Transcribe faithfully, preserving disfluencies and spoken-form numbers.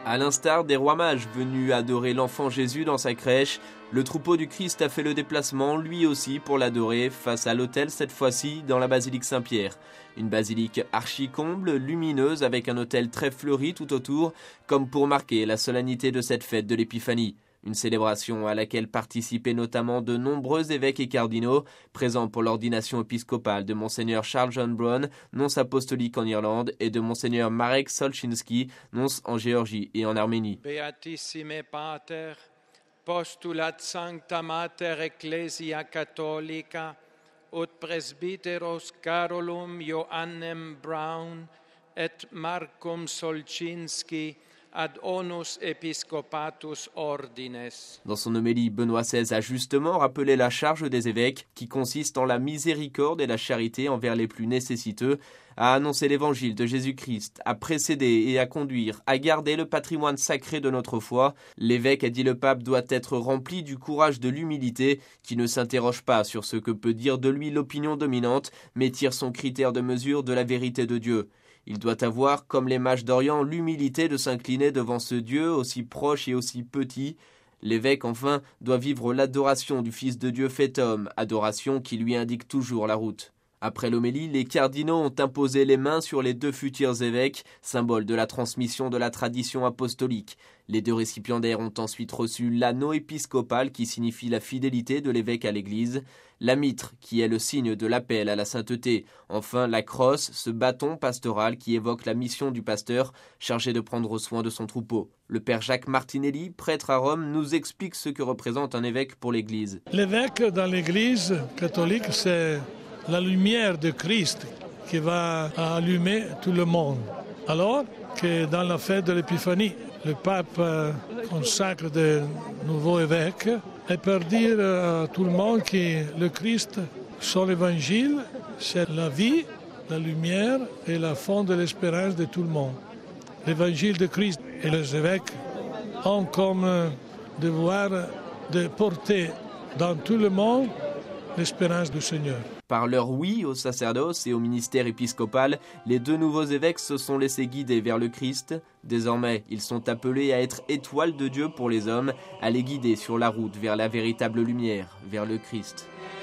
À l'instar des rois mages venus adorer l'enfant Jésus dans sa crèche, le troupeau du Christ a fait le déplacement lui aussi pour l'adorer face à l'autel, cette fois-ci dans la basilique Saint-Pierre. Une basilique archi-comble, lumineuse avec un autel très fleuri tout autour, comme pour marquer la solennité de cette fête de l'Épiphanie. Une célébration à laquelle participaient notamment de nombreux évêques et cardinaux, présents pour l'ordination épiscopale de Monseigneur Charles John Brown, nonce apostolique en Irlande, et de Monseigneur Marek Solczynski, nonce en Géorgie et en Arménie. Beatissime Pater, postulat sancta mater ecclesia catholica, ut presbyteros Carolum Johannem Brown et Marcum Solczynski, ad onus episcopatus ordines. Dans son homélie, Benoît seize a justement rappelé la charge des évêques, qui consiste en la miséricorde et la charité envers les plus nécessiteux, à annoncer l'évangile de Jésus-Christ, à précéder et à conduire, à garder le patrimoine sacré de notre foi. L'évêque, a dit le pape, doit être rempli du courage de l'humilité, qui ne s'interroge pas sur ce que peut dire de lui l'opinion dominante, mais tire son critère de mesure de la vérité de Dieu. Il doit avoir, comme les mages d'Orient, l'humilité de s'incliner devant ce Dieu aussi proche et aussi petit. L'évêque, enfin, doit vivre l'adoration du Fils de Dieu fait homme, adoration qui lui indique toujours la route. Après l'homélie, les cardinaux ont imposé les mains sur les deux futurs évêques, symbole de la transmission de la tradition apostolique. Les deux récipiendaires ont ensuite reçu l'anneau épiscopal qui signifie la fidélité de l'évêque à l'Église, la mitre qui est le signe de l'appel à la sainteté, enfin la crosse, ce bâton pastoral qui évoque la mission du pasteur chargé de prendre soin de son troupeau. Le père Jacques Martinelli, prêtre à Rome, nous explique ce que représente un évêque pour l'Église. L'évêque dans l'Église catholique, c'est la lumière de Christ qui va allumer tout le monde. Alors que dans la fête de l'Épiphanie, le pape consacre de nouveaux évêques et pour dire à tout le monde que le Christ, son évangile, c'est la vie, la lumière et la fond de l'espérance de tout le monde. L'évangile de Christ et les évêques ont comme devoir de porter dans tout le monde l'espérance du Seigneur. Par leur oui au sacerdoce et au ministère épiscopal, les deux nouveaux évêques se sont laissés guider vers le Christ. Désormais, ils sont appelés à être étoiles de Dieu pour les hommes, à les guider sur la route vers la véritable lumière, vers le Christ.